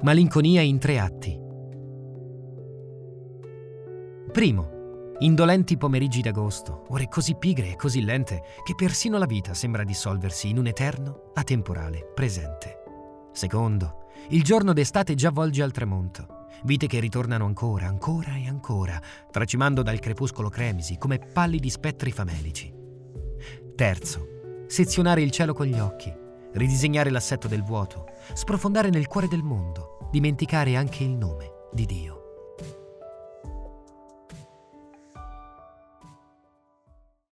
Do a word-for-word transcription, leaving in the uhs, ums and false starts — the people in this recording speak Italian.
Malinconia in tre atti. Primo. Indolenti pomeriggi d'agosto, ore così pigre e così lente che persino la vita sembra dissolversi in un eterno, atemporale presente. Secondo. Il giorno d'estate già volge al tramonto. Vite che ritornano ancora, ancora e ancora, tracimando dal crepuscolo cremisi come pallidi spettri famelici. Terzo. Sezionare il cielo con gli occhi, ridisegnare l'assetto del vuoto, sprofondare nel cuore del mondo, dimenticare anche il nome di Dio.